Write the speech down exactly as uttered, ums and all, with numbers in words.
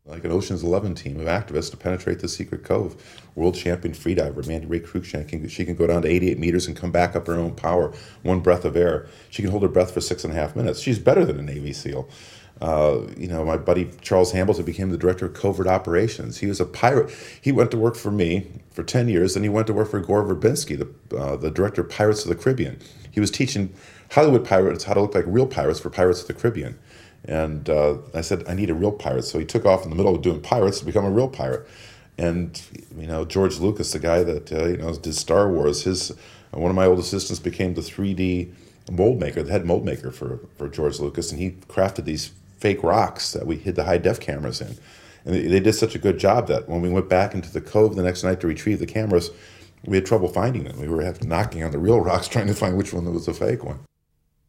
like an Ocean's Eleven team of activists to penetrate the secret cove. World champion freediver Mandy Ray Cruikshank, can, she can go down to eighty-eight meters and come back up her own power, one breath of air. She can hold her breath for six and a half minutes. She's better than a Navy SEAL. Uh, you know, my buddy Charles Hamilton became the director of covert operations. He was a pirate. He went to work for me for ten years, and he went to work for Gore Verbinski, the, uh, the director of Pirates of the Caribbean. He was teaching Hollywood pirates how to look like real pirates for Pirates of the Caribbean. And uh, I said, I need a real pirate. So he took off in the middle of doing pirates to become a real pirate. And, you know, George Lucas, the guy that, uh, you know, did Star Wars, his uh, one of my old assistants became the three D mold maker, the head mold maker for, for George Lucas. And he crafted these fake rocks that we hid the high-def cameras in. And they, they did such a good job that when we went back into the cove the next night to retrieve the cameras, we had trouble finding them. We were knocking on the real rocks trying to find which one was the fake one.